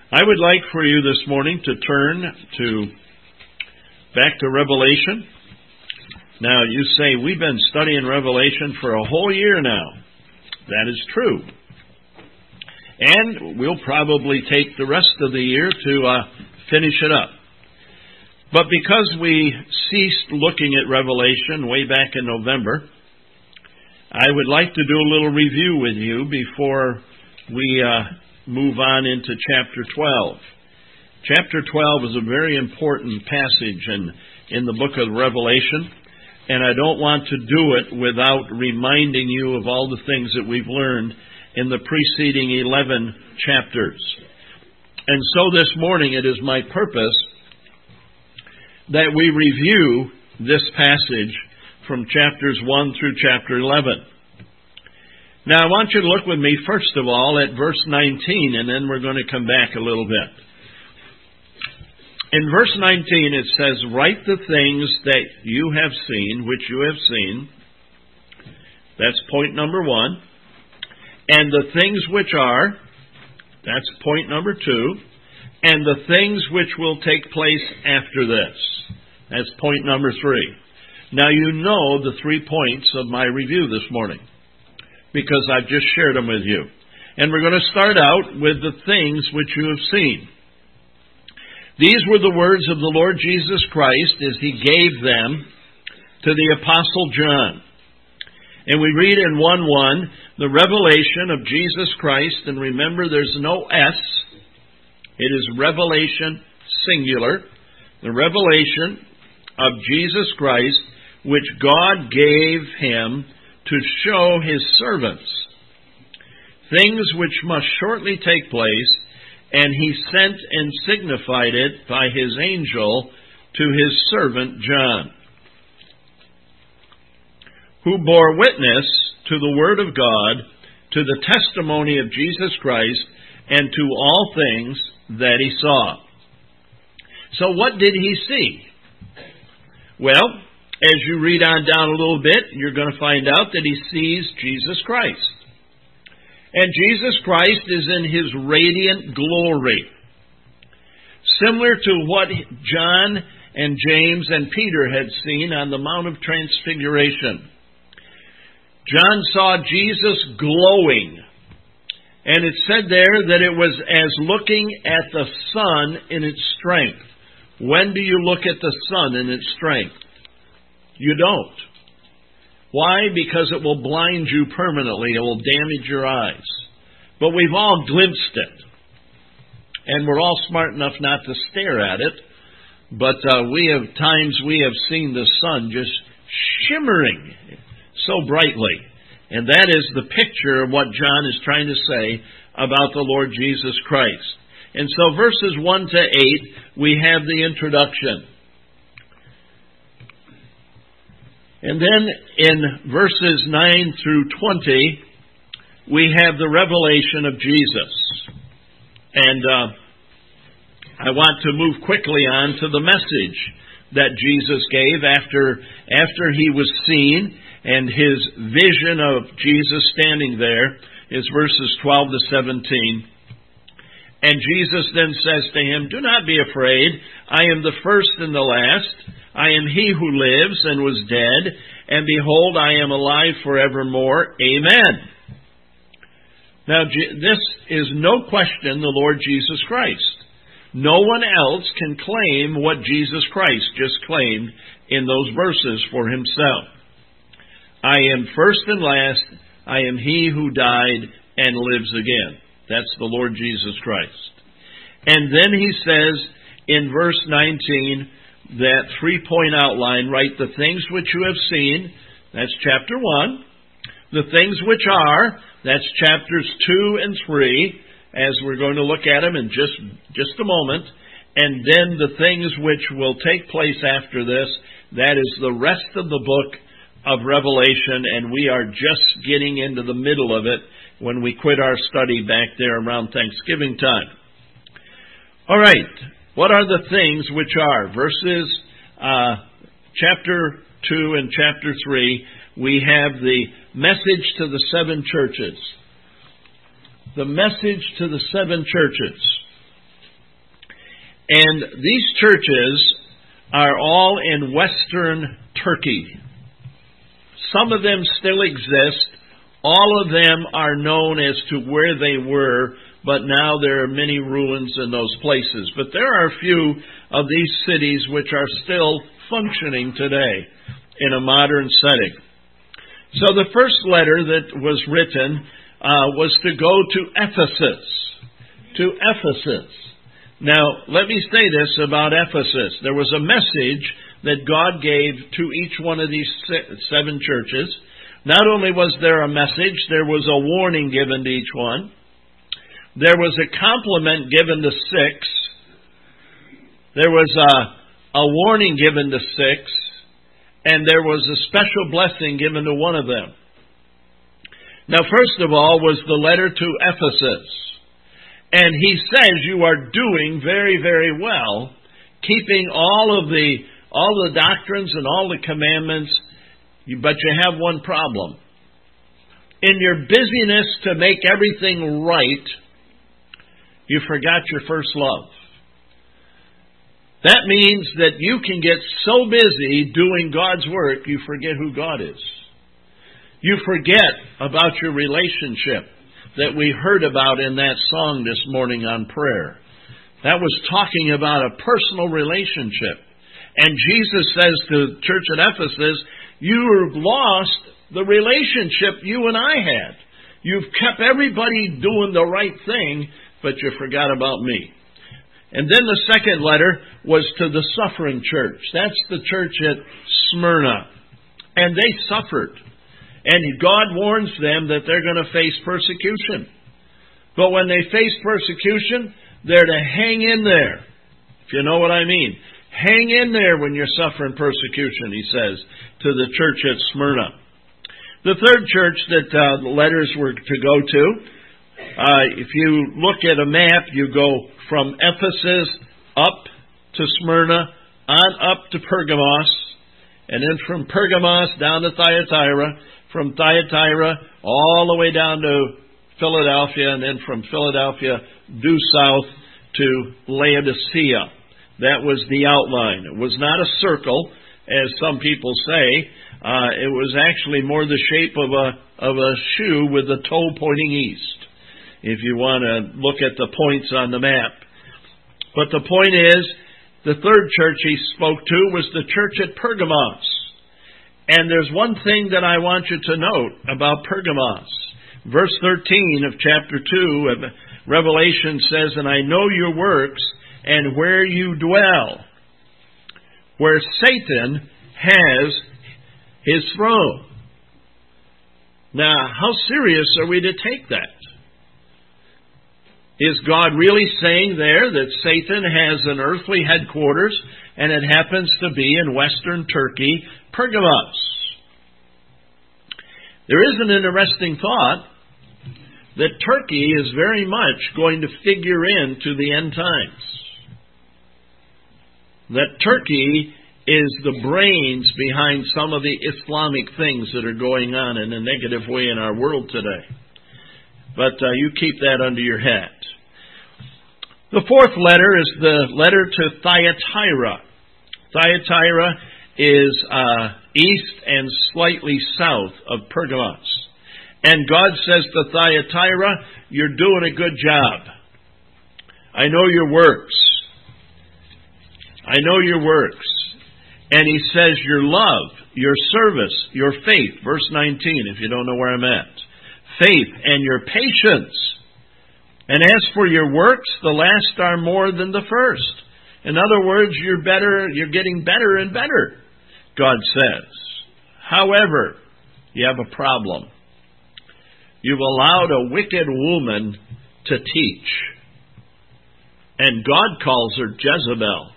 I would like for you this morning to turn back to Revelation. Now, you say, we've been studying Revelation for a whole year now. That is true. And we'll probably take the rest of the year to finish it up. But because we ceased looking at Revelation way back in November, I would like to do a little review with you before we move on into chapter 12. Chapter 12 is a very important passage in the book of Revelation, and I don't want to do it without reminding you of all the things that we've learned in the preceding 11 chapters. And so this morning it is my purpose that we review this passage from chapters 1 through chapter 11. Now, I want you to look with me, first of all, at verse 19, and then we're going to come back a little bit. In verse 19, it says, "Write the things that you have seen, which you have seen." That's point number 1. "And the things which are," that's point number 2. "And the things which will take place after this." That's point number 3. Now, you know the 3 points of my review this morning, because I've just shared them with you. And we're going to start out with the things which you have seen. These were the words of the Lord Jesus Christ as He gave them to the Apostle John. And we read in 1:1, the revelation of Jesus Christ, and remember there's no S, it is revelation singular, the revelation of Jesus Christ, which God gave Him to show His servants things which must shortly take place, and He sent and signified it by His angel to His servant John, who bore witness to the Word of God, to the testimony of Jesus Christ, and to all things that He saw. So what did He see? Well, as you read on down a little bit, you're going to find out that He sees Jesus Christ. And Jesus Christ is in His radiant glory, similar to what John and James and Peter had seen on the Mount of Transfiguration. John saw Jesus glowing, and it said there that it was as looking at the sun in its strength. When do you look at the sun in its strength? You don't. Why? Because it will blind you permanently. It will damage your eyes. But we've all glimpsed it. And we're all smart enough not to stare at it. But we have seen the sun just shimmering so brightly. And that is the picture of what John is trying to say about the Lord Jesus Christ. And so verses 1 to 8, we have the introduction. And then in verses 9 through 20, we have the revelation of Jesus. And I want to move quickly on to the message that Jesus gave after He was seen, and His vision of Jesus standing there is verses 12 to 17. And Jesus then says to him, "Do not be afraid. I am the first and the last. I am He who lives and was dead, and behold, I am alive forevermore. Amen." Now, this is no question the Lord Jesus Christ. No one else can claim what Jesus Christ just claimed in those verses for Himself. I am first and last. I am He who died and lives again. That's the Lord Jesus Christ. And then He says in verse 19, that 3-point outline, write the things which you have seen, that's chapter 1. The things which are, that's chapters 2 and 3, as we're going to look at them in just a moment. And then the things which will take place after this, that is the rest of the book of Revelation, and we are just getting into the middle of it when we quit our study back there around Thanksgiving time. All right, what are the things which are? Verses chapter 2 and chapter 3, we have the message to the 7 churches. The message to the 7 churches. And these churches are all in Western Turkey. Some of them still exist. All of them are known as to where they were, but now there are many ruins in those places. But there are a few of these cities which are still functioning today in a modern setting. So the first letter that was written was to go to Ephesus. To Ephesus. Now, let me say this about Ephesus. There was a message that God gave to each one of these 7 churches. Not only was there a message, there was a warning given to each one. There was a compliment given to 6. There was a warning given to 6. And there was a special blessing given to one of them. Now, first of all, was the letter to Ephesus. And he says you are doing very, very well, keeping all the doctrines and all the commandments, but you have one problem. In your busyness to make everything right, you forgot your first love. That means that you can get so busy doing God's work, you forget who God is. You forget about your relationship that we heard about in that song this morning on prayer. That was talking about a personal relationship. And Jesus says to the church at Ephesus, you've lost the relationship you and I had. You've kept everybody doing the right thing, but you forgot about me. And then the second letter was to the suffering church. That's the church at Smyrna. And they suffered. And God warns them that they're going to face persecution. But when they face persecution, they're to hang in there. If you know what I mean. Hang in there when you're suffering persecution, he says, to the church at Smyrna. The third church that the letters were to go to, if you look at a map, you go from Ephesus up to Smyrna, on up to Pergamos, and then from Pergamos down to Thyatira, from Thyatira all the way down to Philadelphia, and then from Philadelphia due south to Laodicea. That was the outline. It was not a circle, as some people say. It was actually more the shape of a shoe with the toe pointing east, if you want to look at the points on the map. But the point is, the third church he spoke to was the church at Pergamos. And there's one thing that I want you to note about Pergamos. Verse 13 of chapter 2 of Revelation says, and I know your works and where you dwell, where Satan has his throne. Now, how serious are we to take that? Is God really saying there that Satan has an earthly headquarters and it happens to be in western Turkey, Pergamos? There is an interesting thought that Turkey is very much going to figure into the end times. That Turkey is the brains behind some of the Islamic things that are going on in a negative way in our world today. But you keep that under your hat. The fourth letter is the letter to Thyatira. Thyatira is east and slightly south of Pergamos. And God says to Thyatira, you're doing a good job. I know your works. I know your works. And he says your love, your service, your faith. Verse 19, if you don't know where I'm at. Faith and your patience. And as for your works, the last are more than the first. In other words, you're getting better and better, God says. However, you have a problem. You've allowed a wicked woman to teach. And God calls her Jezebel.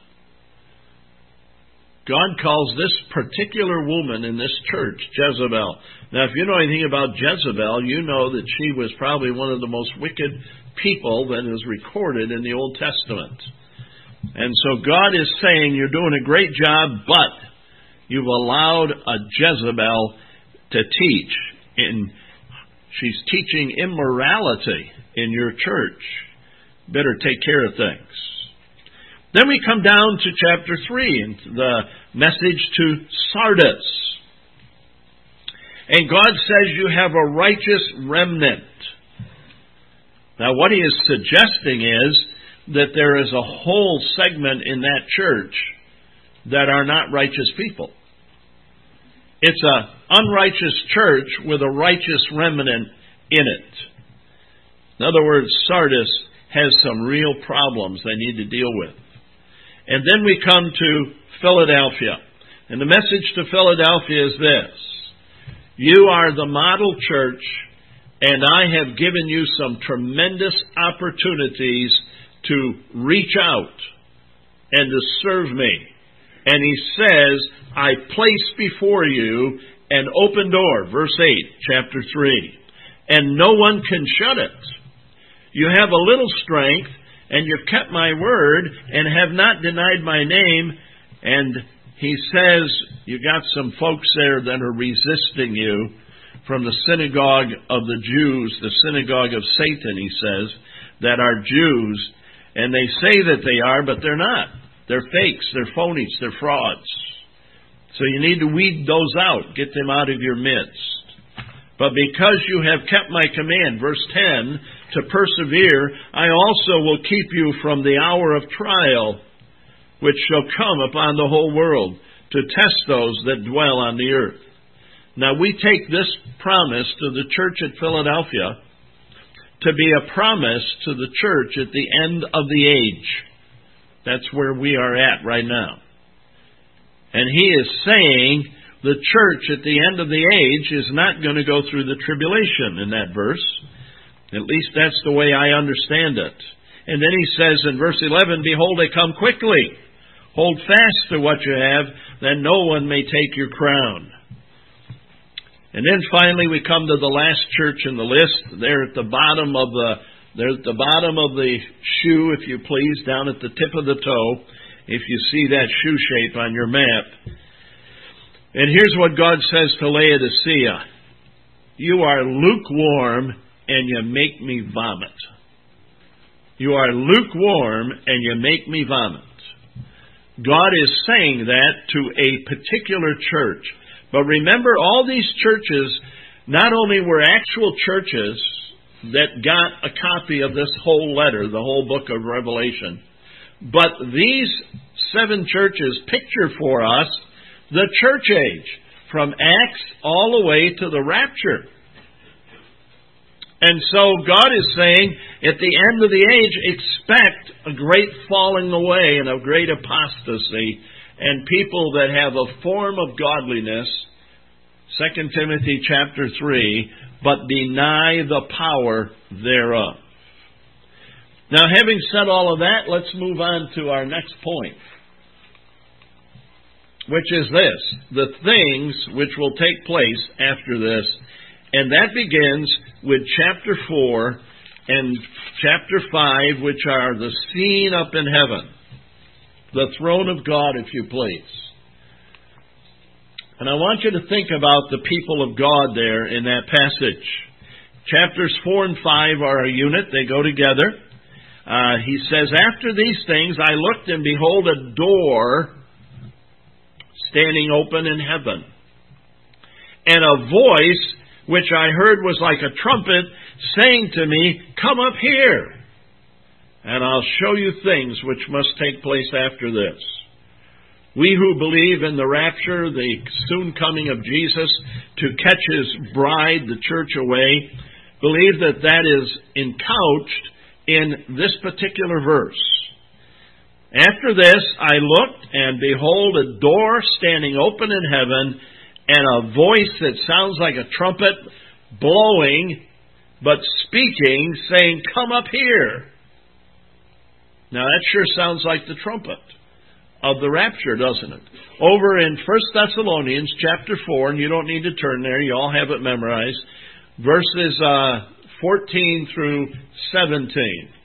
God calls this particular woman in this church Jezebel. Now, if you know anything about Jezebel, you know that she was probably one of the most wicked people that is recorded in the Old Testament. And so God is saying, you're doing a great job, but you've allowed a Jezebel to teach. She's teaching immorality in your church. Better take care of things. Then we come down to chapter 3, and the message to Sardis. And God says you have a righteous remnant. Now what he is suggesting is that there is a whole segment in that church that are not righteous people. It's an unrighteous church with a righteous remnant in it. In other words, Sardis has some real problems they need to deal with. And then we come to Philadelphia. And the message to Philadelphia is this: you are the model church, and I have given you some tremendous opportunities to reach out and to serve me. And he says, I place before you an open door, verse 8, chapter 3, and no one can shut it. You have a little strength, and you've kept my word, and have not denied my name. And he says, you got some folks there that are resisting you from the synagogue of the Jews, the synagogue of Satan, he says, that are Jews. And they say that they are, but they're not. They're fakes, they're phonies, they're frauds. So you need to weed those out, get them out of your midst. But because you have kept my command, verse 10, to persevere, I also will keep you from the hour of trial, which shall come upon the whole world, to test those that dwell on the earth. Now we take this promise to the church at Philadelphia to be a promise to the church at the end of the age. That's where we are at right now. And he is saying the church at the end of the age is not going to go through the tribulation in that verse. At least that's the way I understand it. And then he says in verse 11, behold, I come quickly. Hold fast to what you have, that no one may take your crown. And then finally we come to the last church in the list. They're at the bottom of the shoe, if you please, down at the tip of the toe, if you see that shoe shape on your map. And here's what God says to Laodicea: you are lukewarm and you make me vomit. You are lukewarm and you make me vomit. God is saying that to a particular church. But remember, all these churches not only were actual churches that got a copy of this whole letter, the whole book of Revelation, but these 7 churches picture for us the church age, from Acts all the way to the rapture. And so God is saying, at the end of the age, expect a great falling away and a great apostasy, and people that have a form of godliness, 2 Timothy chapter 3, but deny the power thereof. Now, having said all of that, let's move on to our next point, which is this: the things which will take place after this. And that begins with chapter 4 and chapter 5, which are the scene up in heaven, the throne of God, if you please. And I want you to think about the people of God there in that passage. Chapters 4 and 5 are a unit. They go together. He says, after these things I looked, and behold, a door standing open in heaven. And a voice which I heard was like a trumpet, saying to me, come up here, and I'll show you things which must take place after this. We who believe in the rapture, the soon coming of Jesus to catch His bride, the church, away, believe that that is encouched in this particular verse. After this I looked, and behold, a door standing open in heaven, and a voice that sounds like a trumpet blowing, but speaking, saying, come up here. Now that sure sounds like the trumpet of the rapture, doesn't it? Over in 1 Thessalonians chapter 4, and you don't need to turn there, you all have it memorized, verses 14 through 17.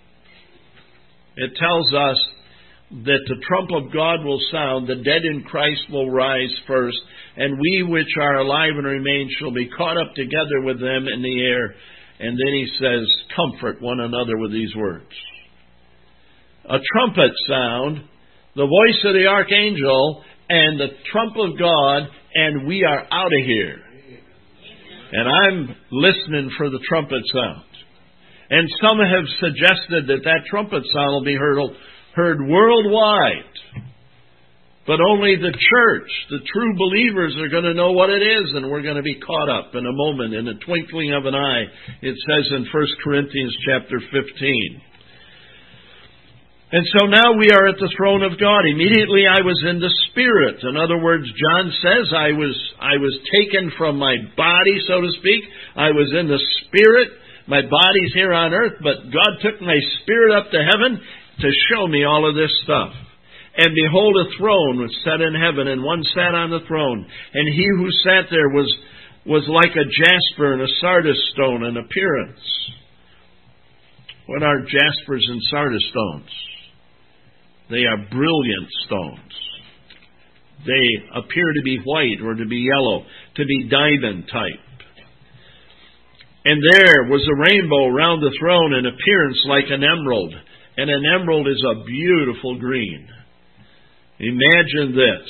It tells us that the trump of God will sound, the dead in Christ will rise first, and we which are alive and remain shall be caught up together with them in the air. And then he says, comfort one another with these words. A trumpet sound the voice of the archangel, and the trump of God, and we are out of here. And I'm listening for the trumpet sound. And some have suggested that that trumpet sound will be heard worldwide. But only the church, the true believers, are going to know what it is, and we're going to be caught up in a moment, in the twinkling of an eye, it says in 1 Corinthians chapter 15. And so now we are at the throne of God. Immediately I was in the Spirit. In other words, John says I was taken from my body, so to speak. I was in the Spirit. My body's here on earth, but God took my spirit up to heaven to show me all of this stuff. And behold, a throne was set in heaven, and one sat on the throne. And he who sat there was like a jasper and a sardis stone in appearance. What are jaspers and sardis stones? They are brilliant stones. They appear to be white or to be yellow, to be diamond type. And there was a rainbow round the throne in appearance like an emerald. And an emerald is a beautiful green. Imagine this.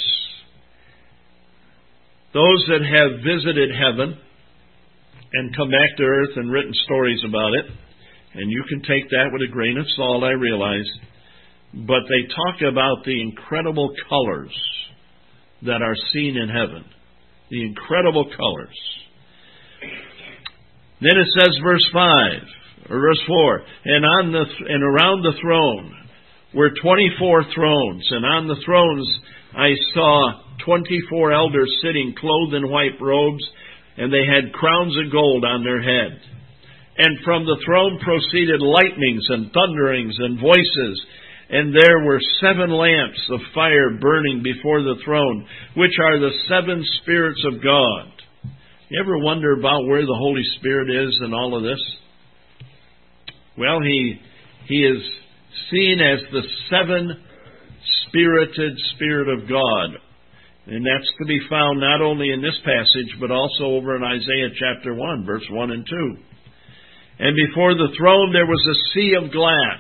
Those that have visited heaven and come back to earth and written stories about it, and you can take that with a grain of salt, I realize, but they talk about the incredible colors that are seen in heaven. The incredible colors. Then it says verse 5, or verse 4, and around the throne were 24 thrones, and on the thrones I saw 24 elders sitting clothed in white robes, and they had crowns of gold on their head. And from the throne proceeded lightnings and thunderings and voices, and there were 7 lamps of fire burning before the throne, which are the 7 spirits of God. You ever wonder about where the Holy Spirit is in all of this? Well, He is seen as the 7-spirited Spirit of God. And that's to be found not only in this passage, but also over in Isaiah chapter 1, verse 1 and 2. And before the throne there was a sea of glass.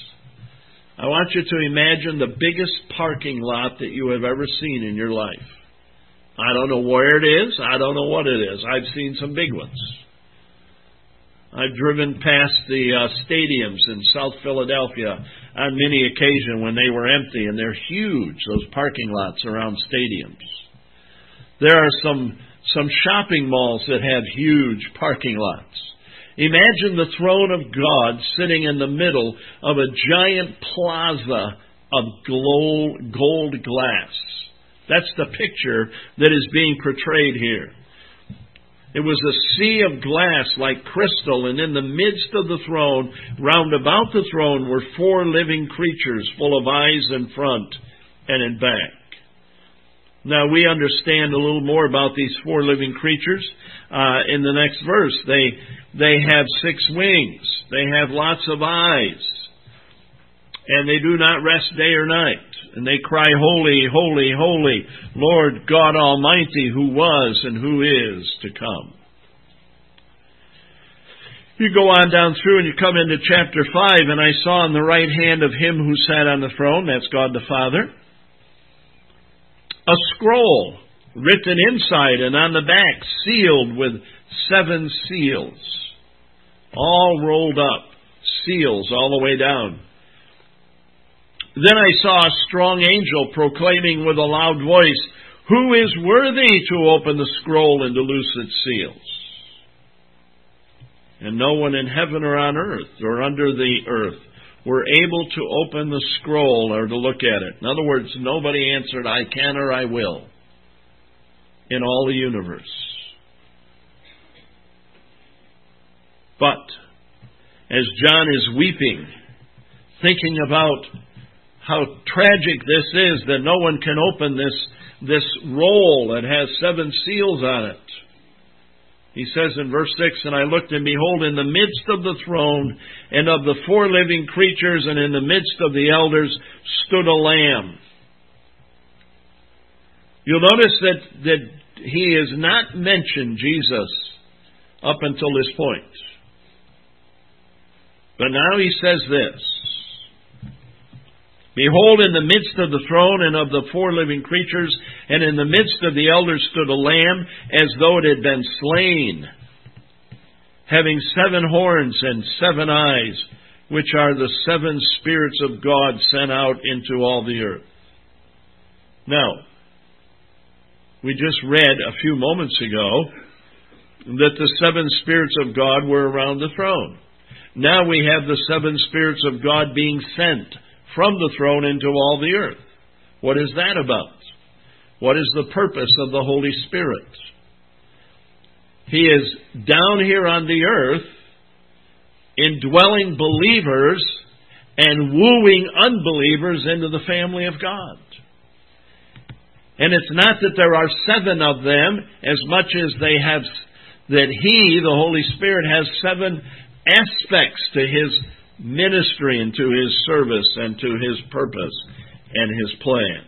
I want you to imagine the biggest parking lot that you have ever seen in your life. I don't know where it is. I don't know what it is. I've seen some big ones. I've driven past the stadiums in South Philadelphia on many occasions when they were empty, and they're huge, those parking lots around stadiums. There are some shopping malls that have huge parking lots. Imagine the throne of God sitting in the middle of a giant plaza of gold glass. That's the picture that is being portrayed here. It was a sea of glass like crystal, and in the midst of the throne, round about the throne, were 4 living creatures full of eyes in front and in back. Now we understand a little more about these 4 living creatures in the next verse. They have 6 wings. They have lots of eyes. And they do not rest day or night. And they cry, holy, holy, holy, Lord God Almighty, who was and who is to come. You go on down through and you come into chapter 5, and I saw on the right hand of him who sat on the throne, that's God the Father, a scroll written inside and on the back, sealed with 7 seals, all rolled up, seals all the way down. Then I saw a strong angel proclaiming with a loud voice, who is worthy to open the scroll and to loose its seals? And no one in heaven or on earth or under the earth were able to open the scroll or to look at it. In other words, nobody answered, I can or I will, in all the universe. But as John is weeping, thinking about how tragic this is that no one can open this roll that has 7 seals on it. He says in verse 6, and I looked, and behold, in the midst of the throne and of the 4 living creatures and in the midst of the elders stood a lamb. You'll notice that he has not mentioned Jesus up until this point. But now he says this. Behold, in the midst of the throne and of the four living creatures, and in the midst of the elders stood a lamb, as though it had been slain, having 7 horns and 7 eyes, which are the 7 spirits of God sent out into all the earth. Now, we just read a few moments ago that the 7 spirits of God were around the throne. Now we have the 7 spirits of God being sent from the throne into all the earth. What is that about? What is the purpose of the Holy Spirit? He is down here on the earth, indwelling believers and wooing unbelievers into the family of God. And it's not that there are 7 of them, as much as they have, that He, the Holy Spirit, has 7 aspects to His ministry and to His service and to His purpose and His plan.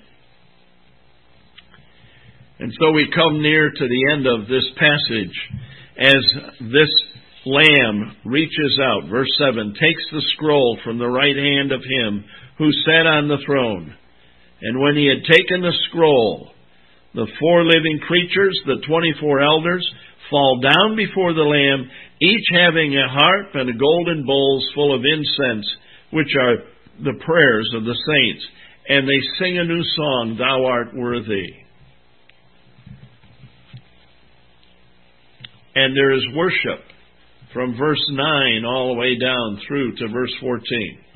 And so we come near to the end of this passage as this Lamb reaches out, verse 7, takes the scroll from the right hand of Him who sat on the throne. And when He had taken the scroll, the 4 living creatures, the 24 elders, fall down before the Lamb, each having a harp and golden bowls full of incense, which are the prayers of the saints. And they sing a new song, Thou art worthy. And there is worship from verse 9 all the way down through to verse 14.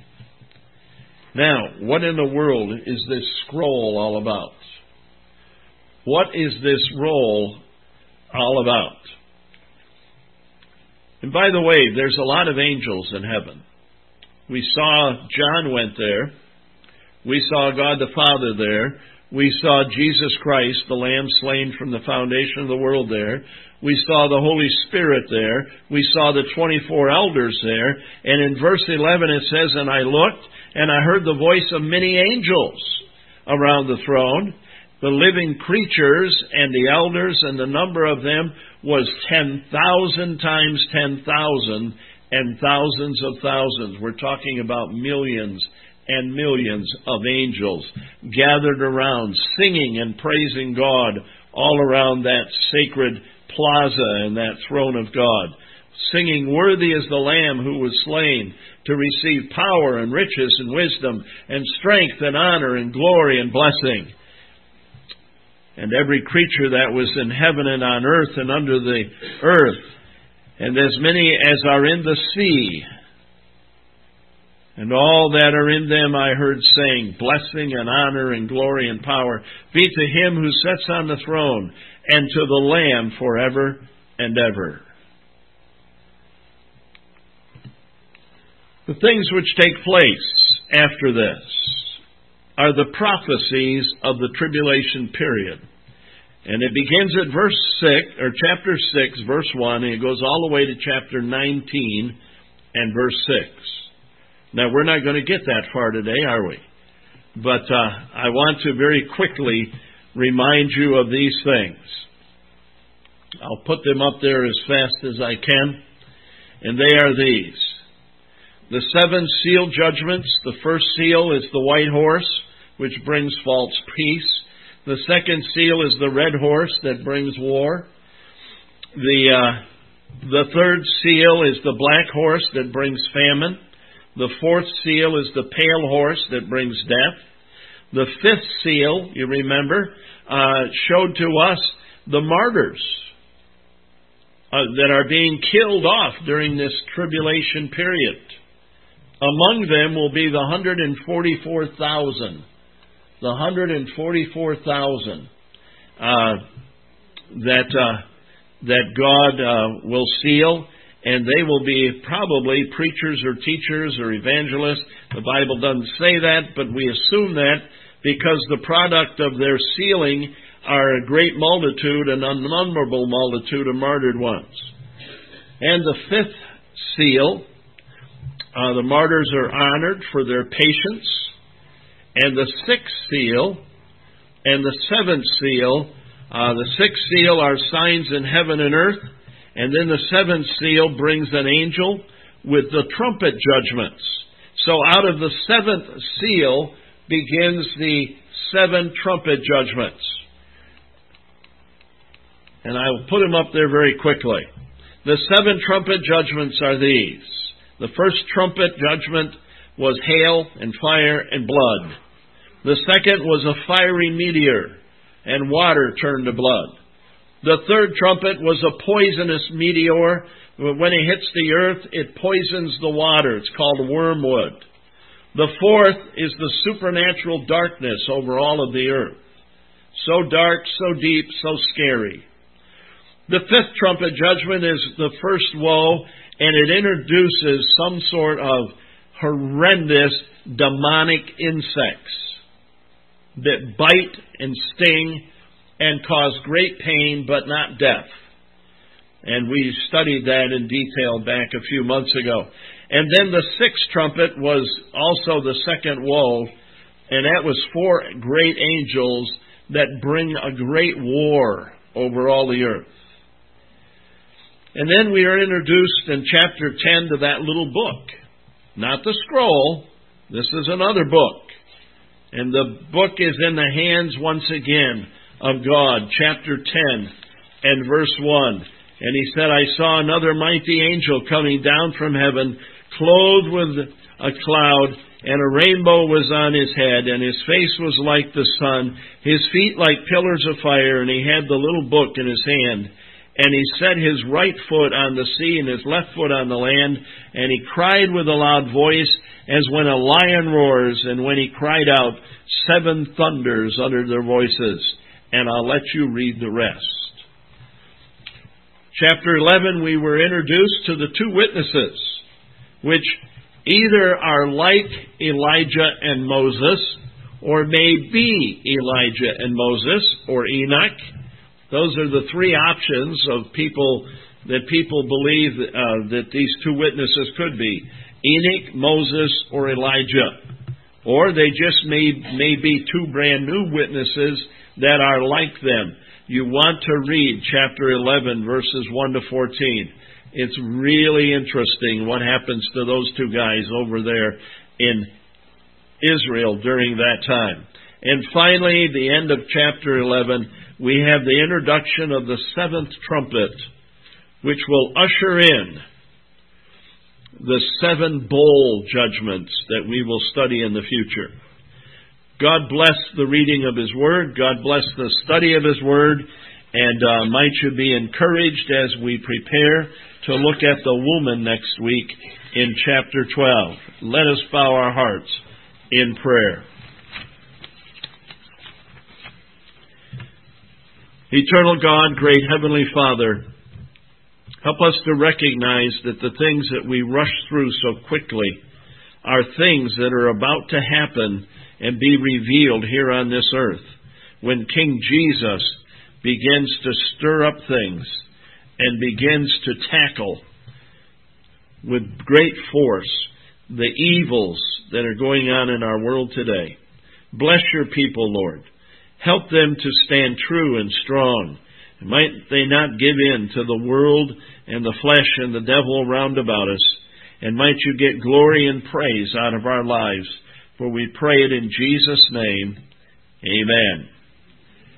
Now, what in the world is this scroll all about? What is this roll all about? And by the way, there's a lot of angels in heaven. We saw John went there. We saw God the Father there. We saw Jesus Christ, the Lamb slain from the foundation of the world there. We saw the Holy Spirit there. We saw the 24 elders there. And in verse 11 it says, And I looked, and I heard the voice of many angels around the throne, the living creatures and the elders, and the number of them was 10,000 times 10,000 and thousands of thousands. We're talking about millions and millions of angels gathered around, singing and praising God all around that sacred plaza and that throne of God, singing, Worthy is the Lamb who was slain to receive power and riches and wisdom and strength and honor and glory and blessing. And every creature that was in heaven and on earth and under the earth, and as many as are in the sea, and all that are in them I heard saying, Blessing and honor and glory and power be to Him who sits on the throne and to the Lamb forever and ever. The things which take place after this are the prophecies of the tribulation period. And it begins at verse 6, or chapter 6, verse 1, and it goes all the way to chapter 19 and verse 6. Now, we're not going to get that far today, are we? But I want to very quickly remind you of these things. I'll put them up there as fast as I can. And they are these. The 7 seal judgments. The first seal is the white horse, which brings false peace. The second seal is the red horse that brings war. The third seal is the black horse that brings famine. The fourth seal is the pale horse that brings death. The fifth seal, you remember, showed to us the martyrs that are being killed off during this tribulation period. Among them will be the 144,000. The 144,000 that God will seal, and they will be probably preachers or teachers or evangelists. The Bible doesn't say that, but we assume that because the product of their sealing are a great multitude, an unnumberable multitude of martyred ones. And the fifth seal, the martyrs are honored for their patience. And the sixth seal and the seventh seal, the sixth seal are signs in heaven and earth. And then the seventh seal brings an angel with the trumpet judgments. So out of the seventh seal begins the 7 trumpet judgments. And I will put them up there very quickly. The 7 trumpet judgments are these. The first trumpet judgment was hail and fire and blood. The second was a fiery meteor, and water turned to blood. The third trumpet was a poisonous meteor. When it hits the earth, it poisons the water. It's called wormwood. The fourth is the supernatural darkness over all of the earth. So dark, so deep, so scary. The fifth trumpet judgment is the first woe, and it introduces some sort of horrendous demonic insects that bite and sting and cause great pain but not death. And we studied that in detail back a few months ago. And then the sixth trumpet was also the second woe, and that was 4 great angels that bring a great war over all the earth. And then we are introduced in chapter 10 to that little book. Not the scroll. This is another book. And the book is in the hands, once again, of God. Chapter 10 and verse 1. And he said, I saw another mighty angel coming down from heaven, clothed with a cloud, and a rainbow was on his head, and his face was like the sun, his feet like pillars of fire, and he had the little book in his hand. And he set his right foot on the sea and his left foot on the land, and he cried with a loud voice, as when a lion roars, and when he cried out, 7 thunders uttered their voices. And I'll let you read the rest. Chapter 11, we were introduced to the 2 witnesses, which either are like Elijah and Moses, or may be Elijah and Moses, or Enoch. Those are the 3 options of people believe that these 2 witnesses could be. Enoch, Moses, or Elijah. Or they just may be 2 brand new witnesses that are like them. You want to read chapter 11, verses 1 to 14. It's really interesting what happens to those 2 guys over there in Israel during that time. And finally, the end of chapter 11, we have the introduction of the 7th trumpet, which will usher in the 7 bowl judgments that we will study in the future. God bless the reading of His Word. God bless the study of His Word. And might you be encouraged as we prepare to look at the woman next week in chapter 12. Let us bow our hearts in prayer. Eternal God, great Heavenly Father, help us to recognize that the things that we rush through so quickly are things that are about to happen and be revealed here on this earth when King Jesus begins to stir up things and begins to tackle with great force the evils that are going on in our world today. Bless your people, Lord. Help them to stand true and strong. Might they not give in to the world and the flesh and the devil round about us. And might you get glory and praise out of our lives. For we pray it in Jesus' name. Amen.